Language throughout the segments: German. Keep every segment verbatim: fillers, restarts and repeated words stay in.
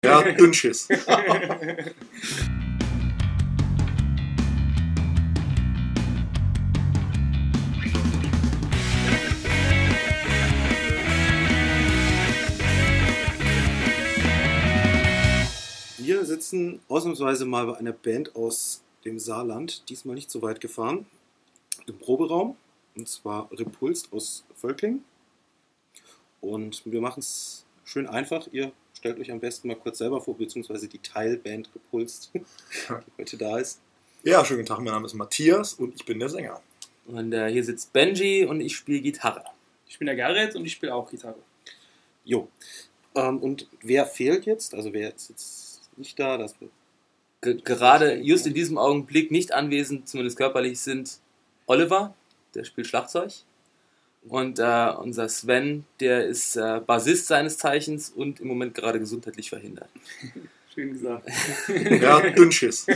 Ja, Dünnschiss. Wir sitzen ausnahmsweise mal bei einer Band aus dem Saarland, diesmal nicht so weit gefahren, im Proberaum, und zwar Repulst aus Völkling. Und wir machen es schön einfach. Ihr stellt euch am besten mal kurz selber vor, beziehungsweise die Teilband Repulst, die heute da ist. Ja, schönen Tag, mein Name ist Matthias und ich bin der Sänger. Und äh, hier sitzt Benji und ich spiele Gitarre. Ich bin der Gareth und ich spiele auch Gitarre. Jo. Ähm, und wer fehlt jetzt? Also wer ist jetzt nicht da? Das Ge- gerade just in diesem Augenblick nicht anwesend, zumindest körperlich, sind Oliver, der spielt Schlagzeug. Und äh, unser Sven, der ist äh, Bassist seines Zeichens und im Moment gerade gesundheitlich verhindert. Schön gesagt. Ja, Dünnschiss.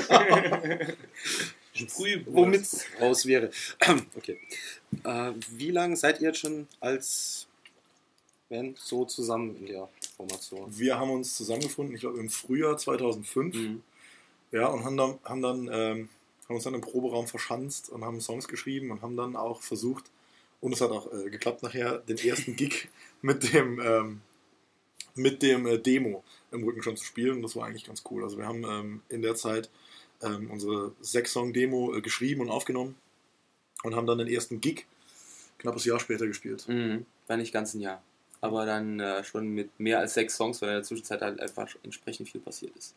Sprüh, womit es raus wäre. Okay. Äh, wie lange seid ihr jetzt schon als Band so zusammen in der Formation? Wir haben uns zusammengefunden, ich glaube im Frühjahr zweitausendfünf. Mhm. Ja, und haben dann, haben dann ähm, haben uns dann im Proberaum verschanzt und haben Songs geschrieben und haben dann auch versucht, und es hat auch äh, geklappt nachher, den ersten Gig mit dem, ähm, mit dem äh, Demo im Rücken schon zu spielen. Und das war eigentlich ganz cool. Also wir haben ähm, in der Zeit ähm, unsere Sechs-Song-Demo äh, geschrieben und aufgenommen und haben dann den ersten Gig knappes Jahr später gespielt. Mhm. War nicht ganz ein Jahr. Aber dann äh, schon mit mehr als sechs Songs, weil in der Zwischenzeit halt einfach entsprechend viel passiert ist.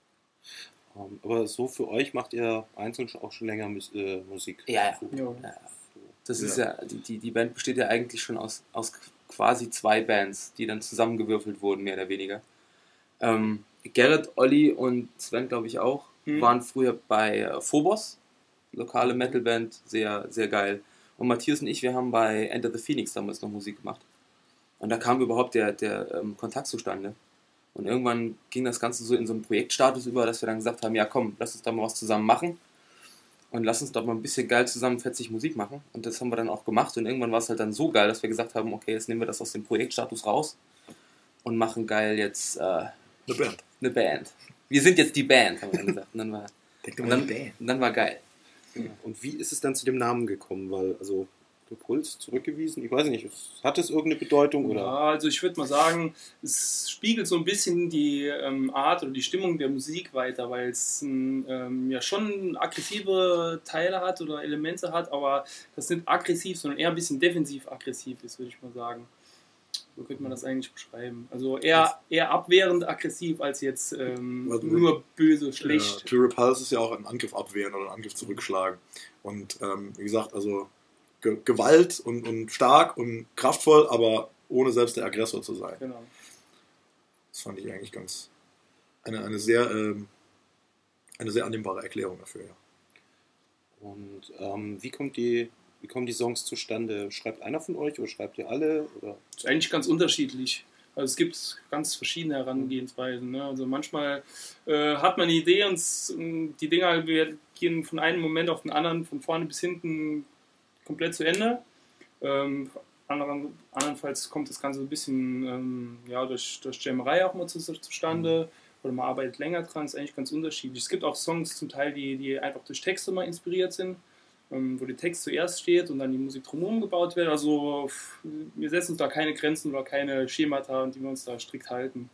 Ähm, aber so für euch macht ihr einzeln auch schon länger Mus äh, Musik? Ja, ja. Ja. ja. Das Ja. ist ja, die, die, die Band besteht ja eigentlich schon aus, aus quasi zwei Bands, die dann zusammengewürfelt wurden, mehr oder weniger. Ähm, Gerrit, Olli und Sven, glaube ich auch, Mhm. waren früher bei äh, Phobos, lokale Metalband, sehr, sehr geil. Und Matthias und ich, wir haben bei Enter the Phoenix damals noch Musik gemacht. Und da kam überhaupt der, der ähm, Kontakt zustande. Und irgendwann ging das Ganze so in so einen Projektstatus über, dass wir dann gesagt haben, ja komm, lass uns da mal was zusammen machen. Und lass uns doch mal ein bisschen geil zusammen fetzig Musik machen. Und das haben wir dann auch gemacht. Und irgendwann war es halt dann so geil, dass wir gesagt haben, okay, jetzt nehmen wir das aus dem Projektstatus raus und machen geil jetzt äh, Eine Band. eine Band. Wir sind jetzt die Band, haben wir dann gesagt. Und dann war, Denk und dann, und dann war geil. Ja. Und wie ist es dann zu dem Namen gekommen? Weil, also, Repulst zurückgewiesen, ich weiß nicht, hat es irgendeine Bedeutung? Oder? Ja, also ich würde mal sagen, es spiegelt so ein bisschen die ähm, Art oder die Stimmung der Musik weiter, weil es ein, ähm, ja schon aggressive Teile hat oder Elemente hat, aber das nicht aggressiv, sondern eher ein bisschen defensiv-aggressiv ist, würde ich mal sagen. So könnte man das eigentlich beschreiben. Also eher, eher abwehrend aggressiv als jetzt ähm, Also, nur böse, schlecht. Ja, to repulse ist ja auch ein Angriff abwehren oder ein Angriff zurückschlagen. Und ähm, wie gesagt, also Ge Gewalt und, und stark und kraftvoll, aber ohne selbst der Aggressor zu sein. Genau. Das fand ich eigentlich ganz eine, eine sehr ähm, eine sehr annehmbare Erklärung dafür. Ja. Und ähm, wie kommt die, wie kommen die Songs zustande? Schreibt einer von euch oder schreibt ihr alle? Oder? Das ist eigentlich ganz unterschiedlich. Also es gibt ganz verschiedene Herangehensweisen. Ne? Also manchmal äh, hat man eine Idee und s- die Dinger gehen von einem Moment auf den anderen, von vorne bis hinten komplett zu Ende. Ähm, anderen, andernfalls kommt das Ganze so ein bisschen ähm, ja, durch, durch Jammerei auch mal zu, zustande. Oder man arbeitet länger dran, ist eigentlich ganz unterschiedlich. Es gibt auch Songs zum Teil, die, die einfach durch Texte mal inspiriert sind, ähm, wo der Text zuerst steht und dann die Musik drumherum gebaut wird. Also f- wir setzen uns da keine Grenzen oder keine Schemata, an die wir uns da strikt halten.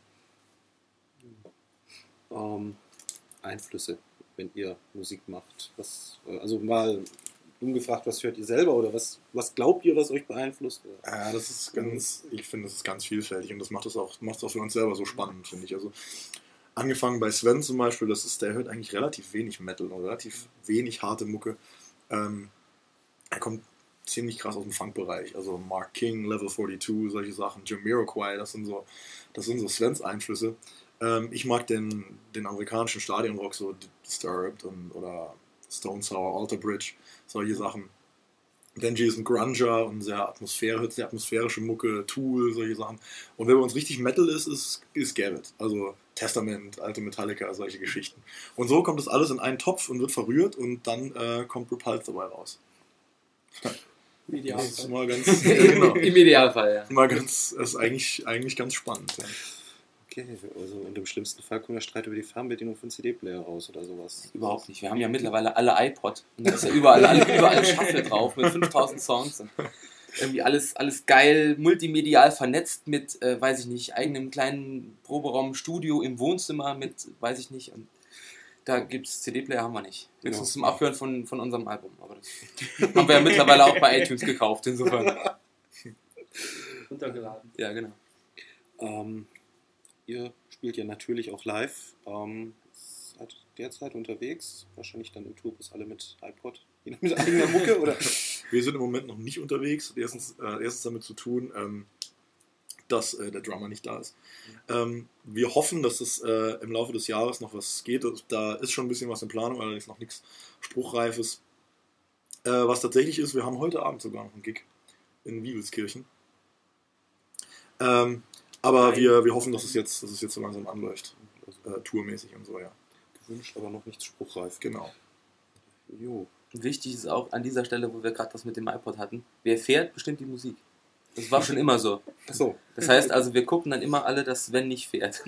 Ähm, Einflüsse, wenn ihr Musik macht? Was, äh, also mal umgefragt, was hört ihr selber oder was, was glaubt ihr, was euch beeinflusst? Oder? Ja, das ist ganz, ich finde, das ist ganz vielfältig und das macht es auch, macht es auch für uns selber so spannend, finde ich. Also angefangen bei Sven zum Beispiel, das ist, der hört eigentlich relativ wenig Metal und relativ wenig harte Mucke. Ähm, er kommt ziemlich krass aus dem Funk-Bereich, also Mark King, Level zweiundvierzig, solche Sachen, Jamiroquai, das sind so, das sind so Svens Einflüsse. Ähm, ich mag den, den amerikanischen Stadionrock, so Disturbed und, oder Stone Sour, Alter Bridge, solche Sachen. Benji ist ein Grunger und sehr Atmosphäre, hört sehr atmosphärische Mucke, Tool, solche Sachen. Und wer bei uns richtig Metal ist, ist, ist Garrett. Also Testament, alte Metallica, solche Geschichten. Und so kommt das alles in einen Topf und wird verrührt und dann äh, kommt Repulse dabei raus. Ideal. Das ist mal ganz, ja, genau. Im Idealfall, ja. Mal ganz, das ist eigentlich, eigentlich ganz spannend. Ja. Okay, also und im schlimmsten Fall kommt der Streit über die Fernbedienung von C D-Player raus oder sowas. Überhaupt nicht. Wir haben ja mittlerweile alle iPod und da ist ja überall, alle, überall Shuffle drauf mit fünftausend Songs und irgendwie alles, alles geil, multimedial vernetzt mit, äh, weiß ich nicht, eigenem kleinen Proberaumstudio im Wohnzimmer mit, weiß ich nicht, und da gibt es C D-Player, haben wir nicht. Höchstens Ja. zum Abhören von, von unserem Album, aber das haben wir ja mittlerweile auch bei iTunes gekauft, insofern. Runtergeladen. Ja, genau. Ähm, ihr spielt ja natürlich auch live. Ähm, seid derzeit unterwegs. Wahrscheinlich dann im Tourbus alle mit iPod. Jeder mit eigener Mucke, oder? Wir sind im Moment noch nicht unterwegs. Erstens, äh, erstens damit zu tun, ähm, dass äh, der Drummer nicht da ist. Ähm, wir hoffen, dass es äh, im Laufe des Jahres noch was geht. Da ist schon ein bisschen was in Planung, allerdings noch nichts Spruchreifes. Äh, was tatsächlich ist, wir haben heute Abend sogar noch einen Gig in Wiebelskirchen. Ähm, aber wir, wir hoffen, dass es jetzt, dass es jetzt so langsam anläuft. Äh, tourmäßig und so, ja. Gewünscht, aber noch nichts spruchreif. Genau. Jo. Wichtig ist auch an dieser Stelle, wo wir gerade das mit dem iPod hatten, wer fährt, bestimmt die Musik. Das war schon immer so. Achso. Das heißt also, wir gucken dann immer alle, dass Sven nicht fährt.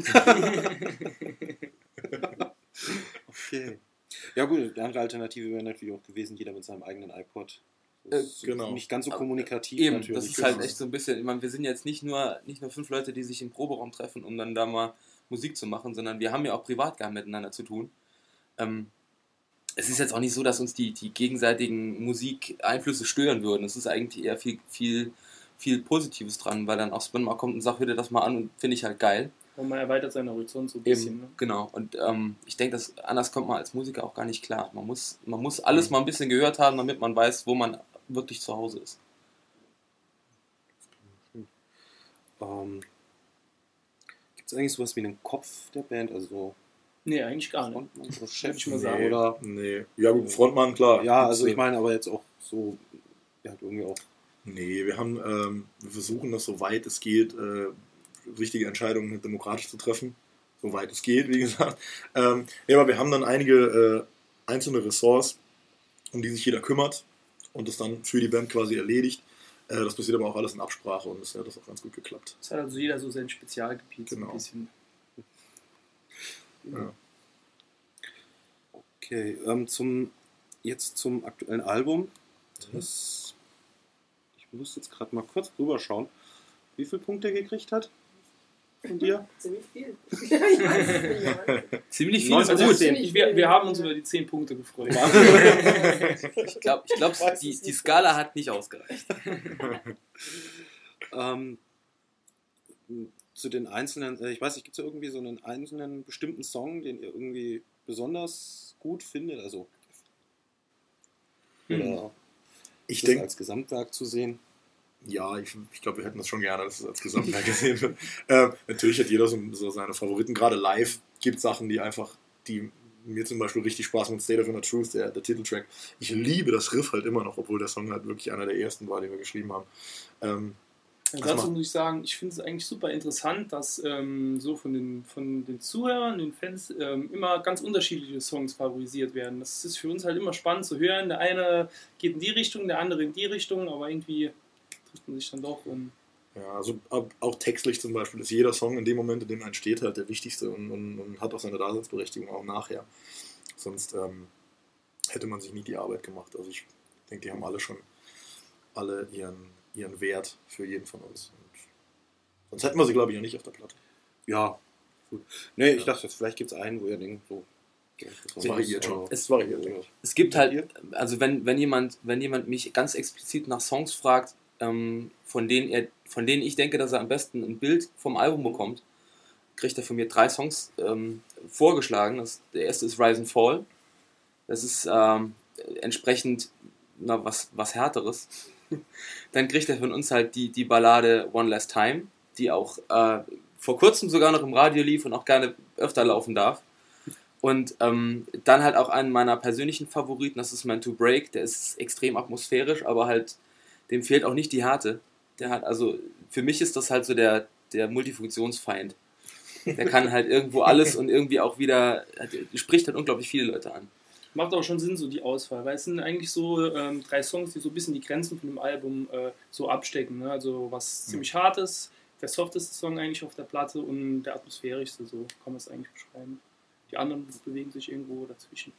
Okay. Ja gut, die andere Alternative wäre natürlich auch gewesen, jeder mit seinem eigenen iPod. Das ist Äh, genau. nicht ganz so kommunikativ Eben, natürlich. das ist halt echt so ein bisschen, ich meine, wir sind jetzt nicht nur, nicht nur fünf Leute, die sich im Proberaum treffen, um dann da mal Musik zu machen, sondern wir haben ja auch privat gar miteinander zu tun. Ähm, es ist jetzt auch nicht so, dass uns die, die gegenseitigen Musikeinflüsse stören würden. Es ist eigentlich eher viel, viel, viel Positives dran, weil dann auch Sven mal kommt und sagt, hör dir das mal an und finde ich halt geil. Und man erweitert seinen Horizont so ein bisschen. Ne? Genau, und ähm, ich denke, dass anders kommt man als Musiker auch gar nicht klar. Man muss, man muss alles mal ein bisschen gehört haben, damit man weiß, wo man wirklich zu Hause ist. Ähm, Gibt es eigentlich sowas wie einen Kopf der Band? Also Nee, eigentlich gar nicht. Frontmann oder Würde Chef ich mal nee, sagen. oder Nee. Ja, gut, Frontmann, klar. ja, also ich Gibt's, meine aber jetzt auch so, ja, halt irgendwie auch. Nee, wir haben, ähm, wir versuchen das, soweit es geht, äh, richtige Entscheidungen demokratisch zu treffen. Soweit es geht, wie gesagt. Ähm, ja, aber wir haben dann einige äh, einzelne Ressorts, um die sich jeder kümmert und das dann für die Band quasi erledigt. Äh, das passiert aber auch alles in Absprache und bisher hat das auch ganz gut geklappt. Es hat also jeder so sein Spezialgebiet so Genau. ein bisschen. Ja. Okay, ähm, zum, jetzt zum aktuellen Album. Das, ich muss jetzt gerade mal kurz drüber schauen, wie viele Punkte er gekriegt hat von dir. Ziemlich viel. ich weiß es nicht. aber- Ziemlich viel Neun ist von gut. zehn. Ich, wir, wir haben uns über die zehn Punkte gefreut. Ich glaube, ich glaub, weiß die, es die nicht. Skala hat nicht ausgereicht. Ähm, zu den einzelnen, äh, ich weiß nicht, gibt es irgendwie so einen einzelnen bestimmten Song, den ihr irgendwie besonders gut findet? Also, Hm. oder Ich das denke, als Gesamtwerk zu sehen? ja, ich, ich glaube, wir hätten das schon gerne, dass es als Gesamtwerk gesehen wird. Ähm, natürlich hat jeder so, so seine Favoriten. Gerade live gibt es Sachen, die einfach, die mir zum Beispiel richtig Spaß machen. State of Inner Truth, der, der Titeltrack. Ich liebe das Riff halt immer noch, obwohl der Song halt wirklich einer der ersten war, den wir geschrieben haben. Ähm, Und Also dazu mal- muss ich sagen, ich finde es eigentlich super interessant, dass ähm, so von den, von den Zuhörern, den Fans, ähm, immer ganz unterschiedliche Songs favorisiert werden. Das ist für uns halt immer spannend zu hören. Der eine geht in die Richtung, der andere in die Richtung, aber irgendwie trifft man sich dann doch. Und ja, also auch, auch textlich zum Beispiel ist jeder Song in dem Moment, in dem er entsteht, halt der wichtigste und, und, und hat auch seine Daseinsberechtigung auch nachher. Sonst ähm, hätte man sich nie die Arbeit gemacht. Also ich denke, die haben alle schon alle ihren, ihren Wert für jeden von uns. Und sonst hätten wir sie, glaube ich, ja nicht auf der Platte. Ja, gut. Nee, ich dachte, vielleicht gibt es einen, wo ihr denkt, so. Das variiert schon. Es Es variiert. Es gibt halt, also wenn, wenn, jemand, wenn jemand mich ganz explizit nach Songs fragt, ähm, von, denen er, von denen ich denke, dass er am besten ein Bild vom Album bekommt, kriegt er von mir drei Songs ähm, vorgeschlagen. Das, der erste ist Rise and Fall. Das ist ähm, entsprechend na, was, was Härteres. Dann kriegt er von uns halt die, die Ballade One Last Time, die auch äh, vor kurzem sogar noch im Radio lief und auch gerne öfter laufen darf. Und ähm, dann halt auch einen meiner persönlichen Favoriten, das ist Man to Break. Der ist extrem atmosphärisch, aber halt, dem fehlt auch nicht die Härte. Der hat, also, für mich ist das halt so der, der Multifunktionsfeind. Der kann halt irgendwo alles und irgendwie auch wieder, spricht halt unglaublich viele Leute an. macht auch schon Sinn, so die Auswahl, weil es sind eigentlich so ähm, drei Songs, die so ein bisschen die Grenzen von dem Album äh, so abstecken. Ne? Also was ziemlich Hartes, der softeste Song eigentlich auf der Platte und der atmosphärischste, so kann man es eigentlich beschreiben. Die anderen bewegen sich irgendwo dazwischen.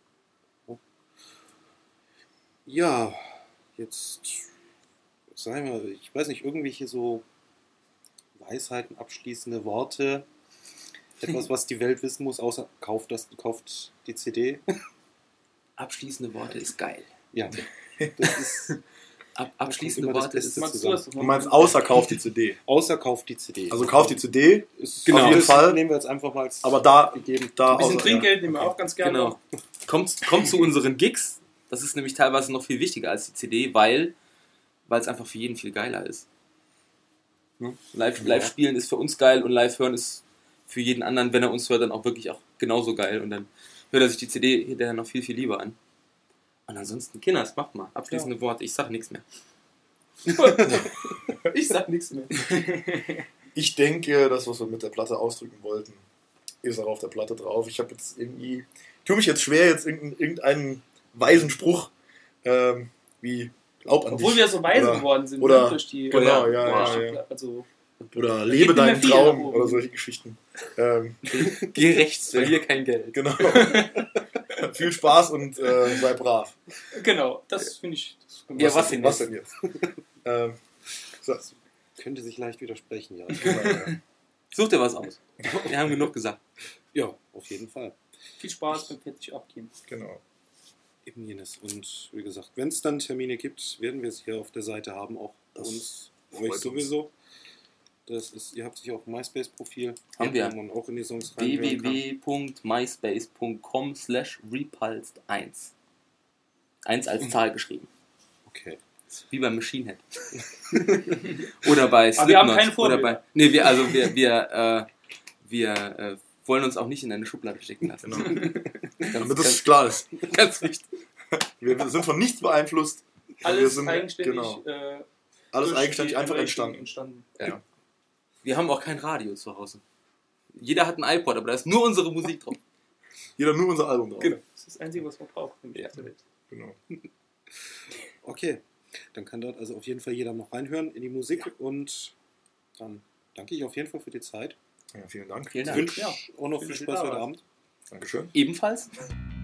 Ja, jetzt sagen wir, ich weiß nicht, irgendwelche so Weisheiten, abschließende Worte, etwas, was die Welt wissen muss, außer kauft das, kauft die C D. Abschließende Worte ist geil. Ja, das ist Ab, abschließende immer das Worte Beste ist... Magst du das doch Du mal? meinst außer kauft die C D. außer kauft die C D. Also kauft die C D, ist Genau. auf jeden das Fall. nehmen wir jetzt einfach mal als aber da, gegeben. da Ein bisschen außer- Trinkgeld nehmen wir auch ganz gerne. Genau. Kommt, kommt zu unseren Gigs. Das ist nämlich teilweise noch viel wichtiger als die C D, weil weil es einfach für jeden viel geiler ist. Ne? Live, Ja. live spielen ist für uns geil und live hören ist für jeden anderen, wenn er uns hört, dann auch wirklich auch genauso geil. Und dann hört er sich die C D hinterher noch viel, viel lieber an. Und ansonsten, Kinders, macht mal. Abschließende Worte. Ich sag nichts mehr. Ich sag nichts mehr. Ich denke, das, was wir mit der Platte ausdrücken wollten, ist auch auf der Platte drauf. Ich habe jetzt irgendwie, ich tue mich jetzt schwer, jetzt irgendeinen, irgendeinen weisen Spruch ähm, wie glaub an Obwohl dich wir so weise oder, geworden sind oder ne, durch die genau, ja, ja, wow. ja, ja. Also, oder Da lebe gibt nicht mehr deinen viel Traum nach oben. oder solche Geschichten. Ähm, Geh rechts, verlier kein Geld. genau. Viel Spaß und äh, sei brav. genau, das finde ich. Das Ja, was denn Was jetzt? denn jetzt? ähm, so, Könnte sich leicht widersprechen, ja. genau. Such dir was aus. Wir haben genug gesagt. Ja, auf jeden Fall. Viel Spaß beim fertig abgehen. genau. Eben jenes. Und wie gesagt, wenn es dann Termine gibt, werden wir es hier auf der Seite haben, auch bei Das uns, freut euch uns. sowieso. Das ist, ihr habt sich auch ein MySpace-Profil, Haben wir. wo man auch in die Songs reinhören kann. www.myspace.com slash repulsed eins. Eins als Zahl geschrieben. Okay. Wie beim Machine Head. Oder bei Aber wir haben Slipknot. keine Oder Vorbilder. bei. Nee, wir, also wir, wir, äh, wir äh, wollen uns auch nicht in eine Schublade stecken lassen. Genau. Ganz, Damit das ganz, klar ist. ganz wichtig. Wir sind von nichts beeinflusst. wir Alles sind, eigenständig. Genau. Äh, Alles durch eigenständig die einfach Generation entstanden. entstanden. Ja. Wir haben auch kein Radio zu Hause. Jeder hat ein iPod, aber da ist nur unsere Musik drauf. Jeder nur unser Album drauf. Genau. Das ist das Einzige, was man braucht. nämlich Ja. auf der Welt. Genau. Okay. Dann kann dort also auf jeden Fall jeder noch reinhören in die Musik und dann danke ich auf jeden Fall für die Zeit. Ja, vielen Dank. Vielen Ich Dank. wünsche Ja. auch noch Schön, viel dass ihr Spaß da heute wart. Abend. Dankeschön. Ebenfalls.